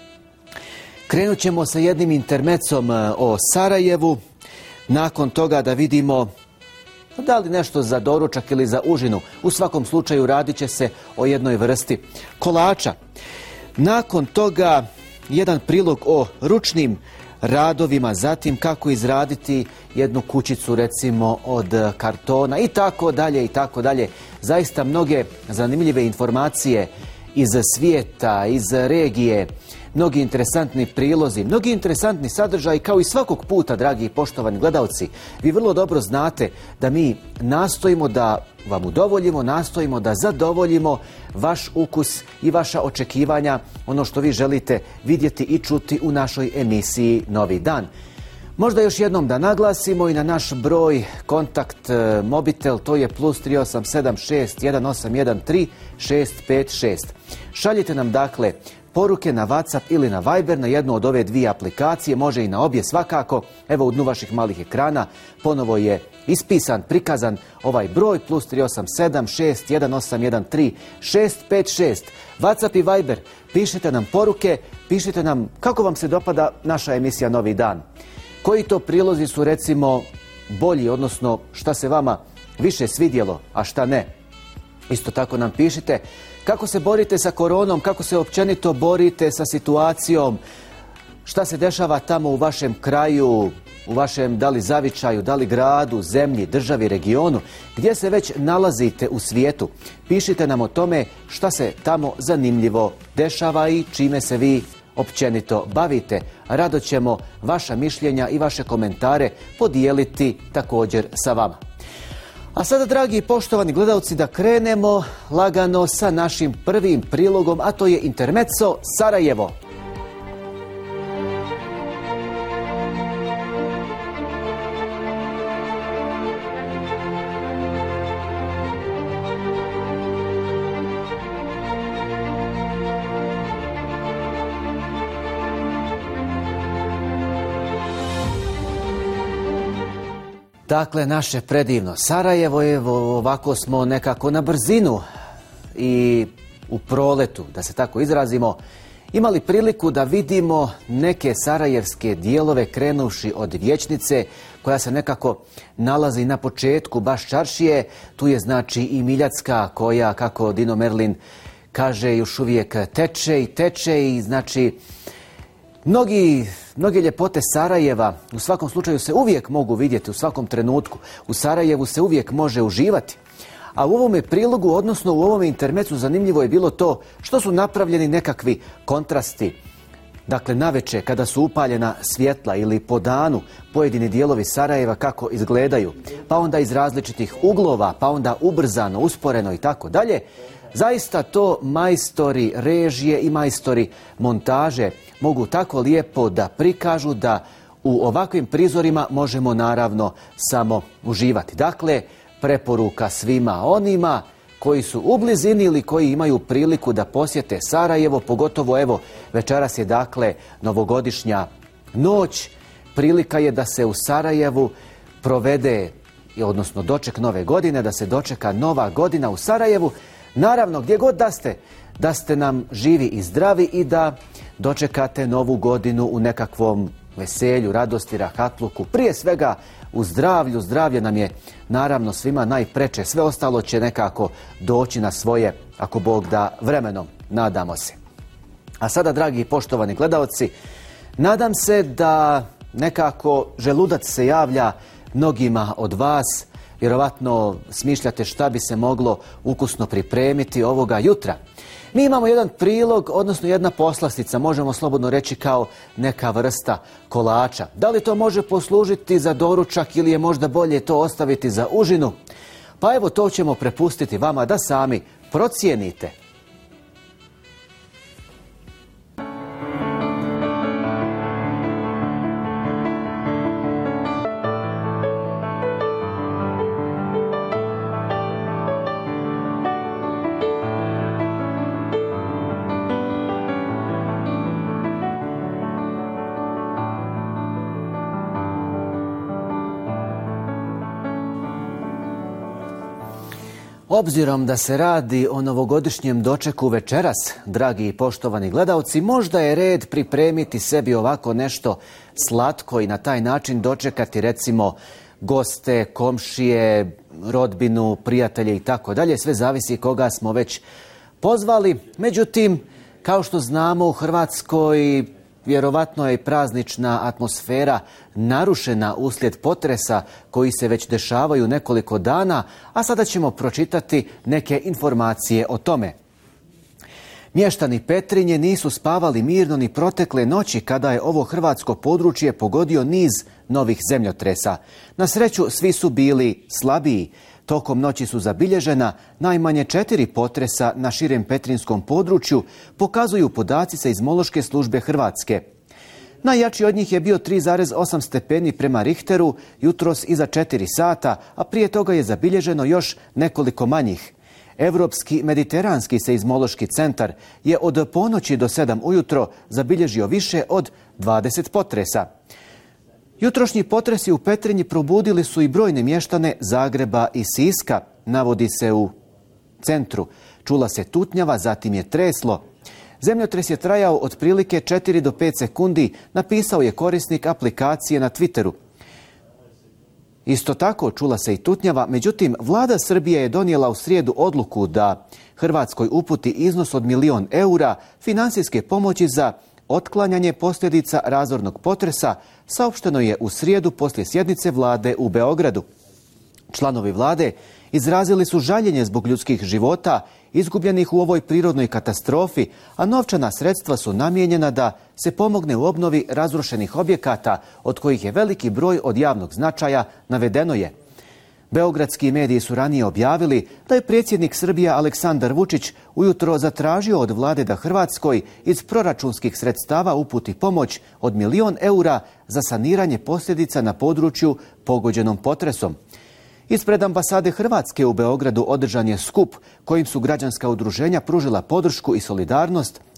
Krenut ćemo sa jednim intermecom o Sarajevu, nakon toga da vidimo da li nešto za doručak ili za užinu. U svakom slučaju radit će se o jednoj vrsti kolača. Nakon toga jedan prilog o ručnim radovima, zatim kako izraditi jednu kućicu recimo od kartona i tako dalje i tako dalje. Zaista mnoge zanimljive informacije iz svijeta, iz regije, mnogi interesantni prilozi, mnogi interesantni sadržaji, kao i svakog puta, dragi i poštovani gledalci. Vi vrlo dobro znate da mi nastojimo da vam udovoljimo, nastojimo da zadovoljimo vaš ukus i vaša očekivanja, ono što vi želite vidjeti i čuti u našoj emisiji Novi dan. Možda još jednom da naglasimo i na naš broj kontakt mobitel, to je plus tri osam sedam šest jedan osam jedan tri šest pet šest. Šaljite nam dakle poruke na WhatsApp ili na Viber, na jednu od ove dvije aplikacije, može i na obje svakako. Evo u dnu vaših malih ekrana ponovo je ispisan, prikazan ovaj broj plus tri osam sedam šest jedan osam jedan tri šest pet šest. WhatsApp i Viber, pišite nam poruke, pišite nam kako vam se dopada naša emisija Novi dan. Koji to prilozi su recimo bolji, odnosno šta se vama više svidjelo, a šta ne. Isto tako nam pišite kako se borite sa koronom, kako se općenito borite sa situacijom, šta se dešava tamo u vašem kraju, u vašem da li zavičaju, da li gradu, zemlji, državi, regionu, gdje se već nalazite u svijetu. Pišite nam o tome šta se tamo zanimljivo dešava i čime se vi općenito bavite. Rado ćemo vaša mišljenja i vaše komentare podijeliti također sa vama. A sada, dragi i poštovani gledalci, da krenemo lagano sa našim prvim prilogom, a to je intermezzo Sarajevo. Dakle, naše predivno Sarajevo, evo, ovako smo nekako na brzinu i u proletu, da se tako izrazimo, imali priliku da vidimo neke sarajevske dijelove krenuvši od Vijećnice, koja se nekako nalazi na početku baš čaršije. Tu je znači i Miljacka koja, kako Dino Merlin kaže, još uvijek teče i teče i znači mnogi, mnoge ljepote Sarajeva u svakom slučaju se uvijek mogu vidjeti u svakom trenutku. U Sarajevu se uvijek može uživati. A u ovome prilogu, odnosno u ovome intermecu, zanimljivo je bilo to što su napravljeni nekakvi kontrasti. Dakle, naveče kada su upaljena svjetla ili po danu pojedini dijelovi Sarajeva kako izgledaju, pa onda iz različitih uglova, pa onda ubrzano, usporeno i tako dalje. Zaista to majstori režije i majstori montaže mogu tako lijepo da prikažu da u ovakvim prizorima možemo naravno samo uživati. Dakle, preporuka svima onima koji su u blizini ili koji imaju priliku da posjete Sarajevo, pogotovo evo večeras je dakle novogodišnja noć, prilika je da se u Sarajevu provede, odnosno doček nove godine, da se dočeka nova godina u Sarajevu. Naravno, gdje god da ste, da ste nam živi i zdravi i da dočekate novu godinu u nekakvom veselju, radosti, rahatluku, prije svega u zdravlju. Zdravlje nam je naravno svima najpreče, sve ostalo će nekako doći na svoje, ako Bog da, vremenom, nadamo se. A sada, dragi i poštovani gledaoci, nadam se da nekako želudac se javlja mnogima od vas. Vjerovatno smišljate šta bi se moglo ukusno pripremiti ovoga jutra. Mi imamo jedan prilog, odnosno jedna poslastica, možemo slobodno reći kao neka vrsta kolača. Da li to može poslužiti za doručak ili je možda bolje to ostaviti za užinu? Pa evo, to ćemo prepustiti vama da sami procijenite. Obzirom da se radi o novogodišnjem dočeku večeras, dragi i poštovani gledaoci, možda je red pripremiti sebi ovako nešto slatko i na taj način dočekati recimo goste, komšije, rodbinu, prijatelje i tako dalje. Sve zavisi koga smo već pozvali. Međutim, kao što znamo, u Hrvatskoj vjerovatno je i praznična atmosfera narušena uslijed potresa koji se već dešavaju nekoliko dana, a sada ćemo pročitati neke informacije o tome. Mještani Petrinje nisu spavali mirno ni protekle noći kada je ovo hrvatsko područje pogodio niz novih zemljotresa. Na sreću, svi su bili slabiji. Tokom noći su zabilježena najmanje četiri potresa na širem petrinskom području, pokazuju podaci Seizmološke službe Hrvatske. Najjači od njih je bio tri zarez osam stepeni prema Richteru jutros iza četiri sata, a prije toga je zabilježeno još nekoliko manjih. Europski mediteranski seizmološki centar je od ponoći do sedam ujutro zabilježio više od dvadeset potresa. Jutrošnji potresi u Petrinji probudili su i brojne mještane Zagreba i Siska, navodi se u centru. Čula se tutnjava, zatim je treslo. Zemljotres je trajao otprilike četiri do pet sekundi, napisao je korisnik aplikacije na Twitteru. Isto tako čula se i tutnjava, međutim vlada Srbije je donijela u srijedu odluku da Hrvatskoj uputi iznos od milion eura financijske pomoći za otklanjanje posljedica razornog potresa, saopšteno je u srijedu poslije sjednice vlade u Beogradu. Članovi vlade izrazili su žaljenje zbog ljudskih života izgubljenih u ovoj prirodnoj katastrofi, a novčana sredstva su namijenjena da se pomogne u obnovi razrušenih objekata, od kojih je veliki broj od javnog značaja, navedeno je. Beogradski mediji su ranije objavili da je predsjednik Srbije Aleksandar Vučić ujutro zatražio od vlade da Hrvatskoj iz proračunskih sredstava uputi pomoć od milion eura za saniranje posljedica na području pogođenom potresom. Ispred ambasade Hrvatske u Beogradu održan je skup kojim su građanska udruženja pružila podršku i solidarnost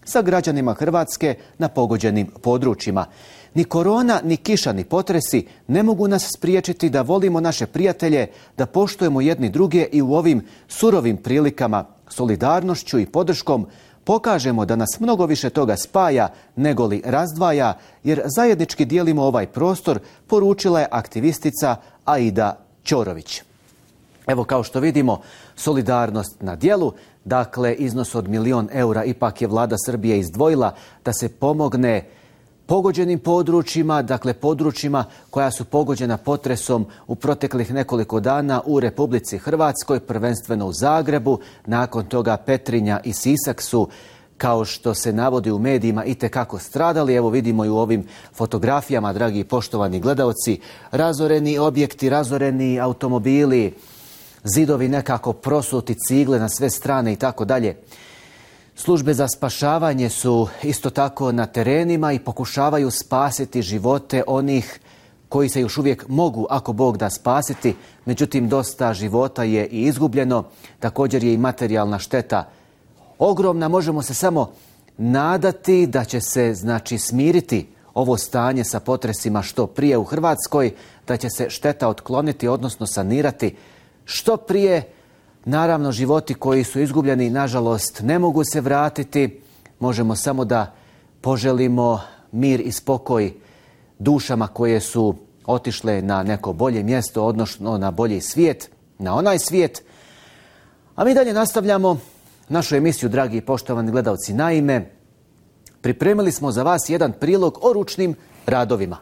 sa građanima Hrvatske na pogođenim područjima. Ni korona, ni kiša, ni potresi ne mogu nas spriječiti da volimo naše prijatelje, da poštujemo jedni druge i u ovim surovim prilikama solidarnošću i podrškom pokažemo da nas mnogo više toga spaja nego li razdvaja, jer zajednički dijelimo ovaj prostor, poručila je aktivistica Aida Ćorović. Evo, kao što vidimo, solidarnost na djelu. Dakle, iznos od milion eura ipak je vlada Srbije izdvojila da se pomogne pogođenim područjima, dakle područjima koja su pogođena potresom u proteklih nekoliko dana u Republici Hrvatskoj, prvenstveno u Zagrebu. Nakon toga Petrinja i Sisak su, kao što se navodi u medijima, itekako stradali. Evo vidimo i u ovim fotografijama, dragi i poštovani gledaoci, razoreni objekti, razoreni automobili, zidovi nekako prosuti, cigle na sve strane i tako dalje. Službe za spašavanje su isto tako na terenima i pokušavaju spasiti živote onih koji se još uvijek mogu, ako Bog da, spasiti. Međutim, dosta života je i izgubljeno. Također je i materijalna šteta ogromna. Možemo se samo nadati da će se, znači, smiriti ovo stanje sa potresima što prije u Hrvatskoj, da će se šteta otkloniti, odnosno sanirati što prije. Naravno, životi koji su izgubljeni, nažalost, ne mogu se vratiti. Možemo samo da poželimo mir i spokoj dušama koje su otišle na neko bolje mjesto, odnosno na bolji svijet, na onaj svijet. A mi dalje nastavljamo našu emisiju, dragi i poštovani gledalci. Naime, pripremili smo za vas jedan prilog o ručnim radovima.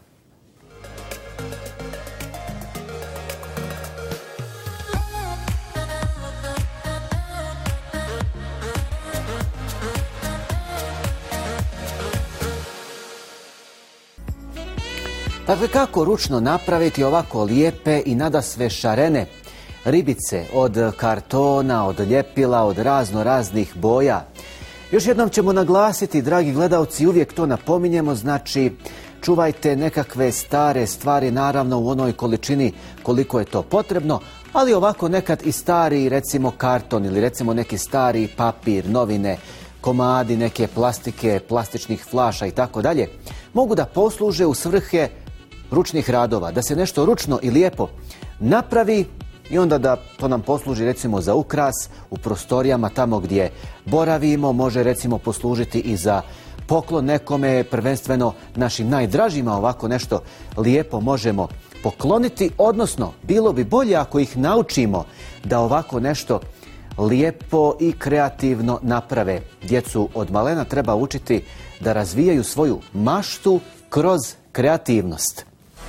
Dakle, kako ručno napraviti ovako lijepe i nadasve šarene ribice od kartona, od ljepila, od razno raznih boja. Još jednom ćemo naglasiti, dragi gledalci, uvijek to napominjemo, znači čuvajte nekakve stare stvari, naravno u onoj količini koliko je to potrebno, ali ovako nekad i stari, recimo karton ili recimo neki stari papir, novine, komadi neke plastike, plastičnih flaša i tako dalje, mogu da posluže u svrhe ručnih radova, da se nešto ručno i lijepo napravi i onda da to nam posluži recimo za ukras u prostorijama tamo gdje boravimo, može recimo poslužiti i za poklon nekome, prvenstveno našim najdražima ovako nešto lijepo možemo pokloniti, odnosno bilo bi bolje ako ih naučimo da ovako nešto lijepo i kreativno naprave. Djecu od malena treba učiti da razvijaju svoju maštu kroz kreativnost.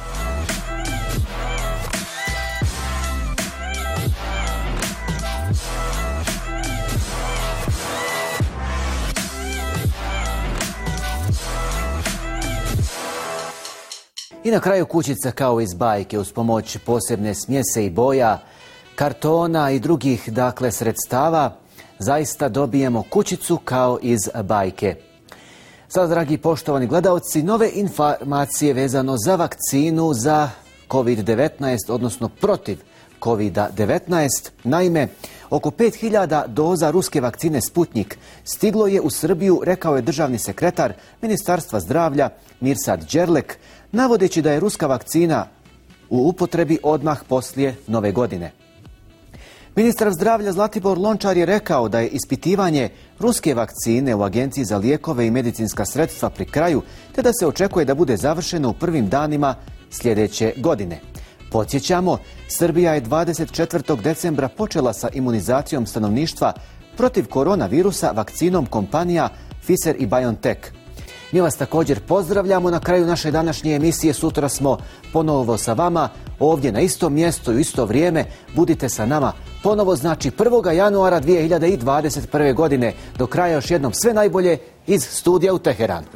I na kraju kućica kao iz bajke, uz pomoć posebne smjese i boja, kartona i drugih, dakle, sredstava, zaista dobijemo kućicu kao iz bajke. Sada, dragi poštovani gledalci, nove informacije vezano za vakcinu za kovid devetnaest, odnosno protiv kovid devetnaest. Naime, oko pet hiljada doza ruske vakcine Sputnik stiglo je u Srbiju, rekao je državni sekretar Ministarstva zdravlja Mirsad Đerlek, navodeći da je ruska vakcina u upotrebi odmah poslije nove godine. Ministar zdravlja Zlatibor Lončar je rekao da je ispitivanje ruske vakcine u Agenciji za lijekove i medicinska sredstva pri kraju, te da se očekuje da bude završeno u prvim danima sljedeće godine. Podsjećamo, Srbija je dvadeset četvrtog decembra počela sa imunizacijom stanovništva protiv koronavirusa vakcinom kompanija Pfizer i BioNTech. Mi vas također pozdravljamo na kraju naše današnje emisije. Sutra smo ponovo sa vama ovdje na istom mjestu i u isto vrijeme. Budite sa nama ponovo, znači prvog januara dvije hiljade dvadeset prve. godine. Do kraja još jednom sve najbolje iz studija u Teheranu.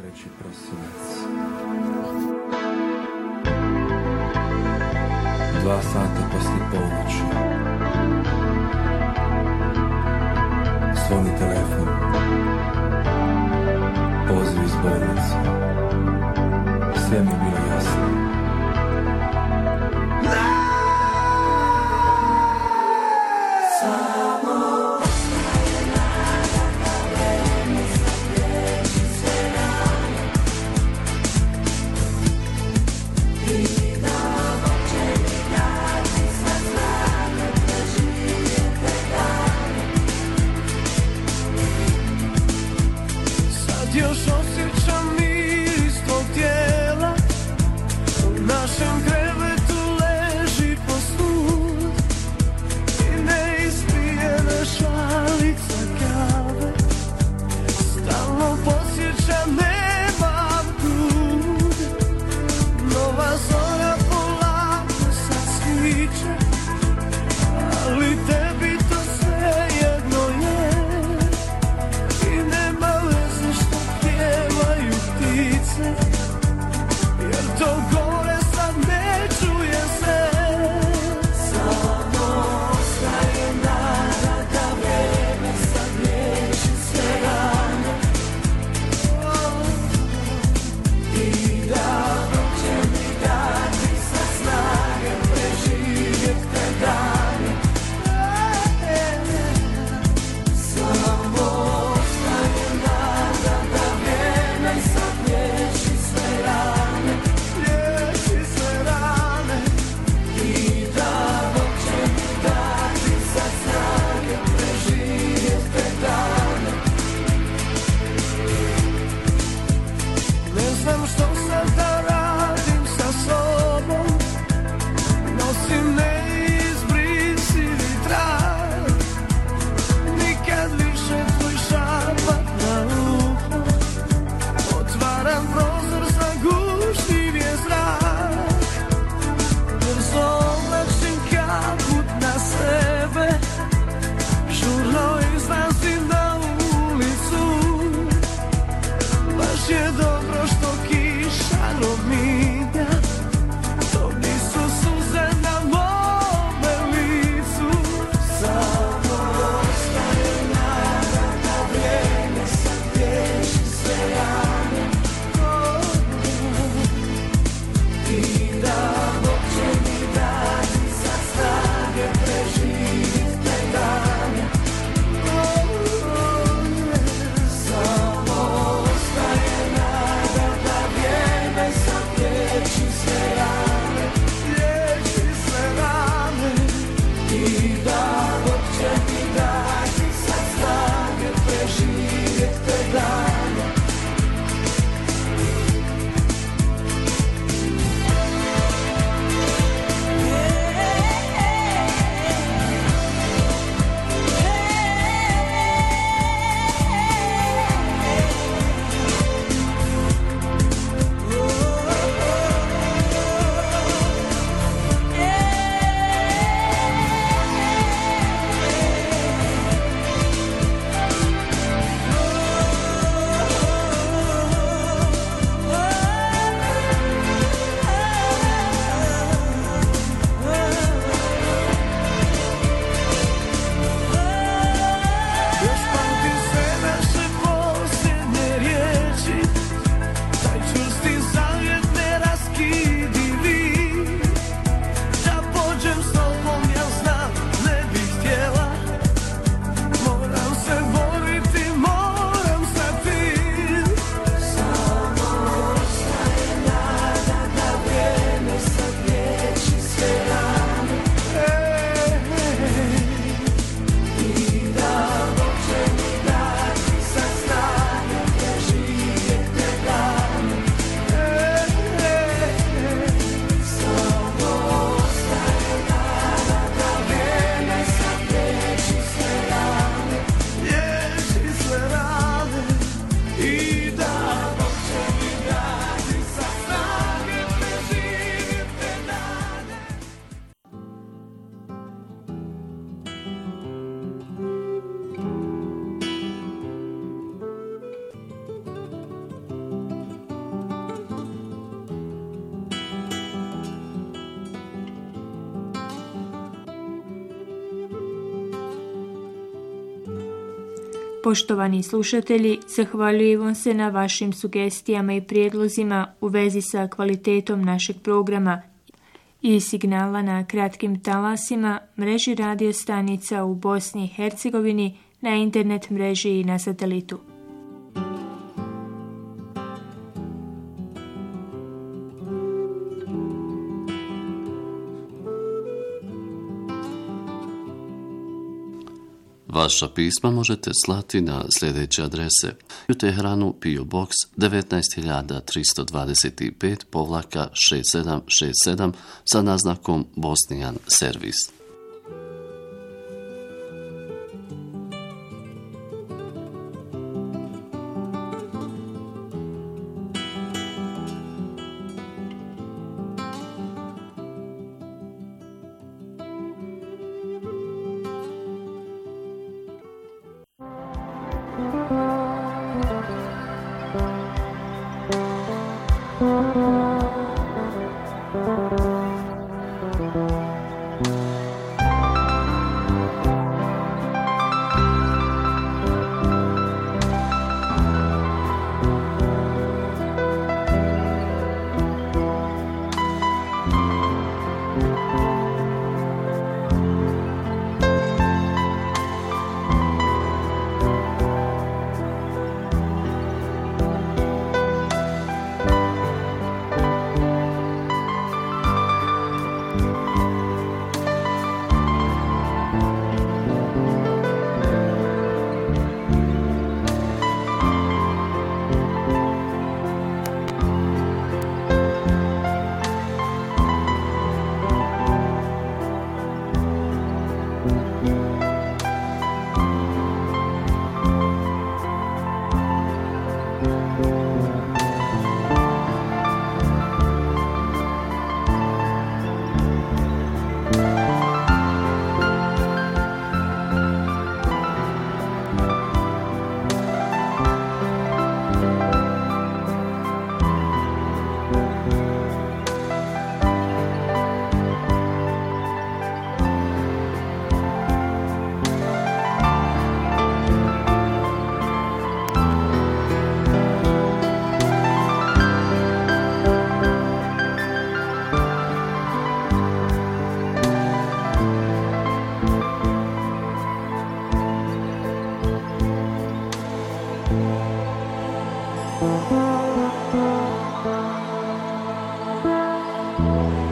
Dva sata poslije ponoći. Zvoni telefon. Poziv iz bolnice. Sve mi je bilo jasno. Samo Poštovani slušatelji, zahvaljujemo se na vašim sugestijama i prijedlozima u vezi sa kvalitetom našeg programa i signala na kratkim talasima, mreži radio stanica u Bosni i Hercegovini, na internet mreži i na satelitu. Vaša pisma možete slati na sljedeće adrese: u Teheranu P O Box devetnaest tristo dvadeset pet povlaka šest sedam šest sedam sa naznakom Bosnian Servis. Thank you.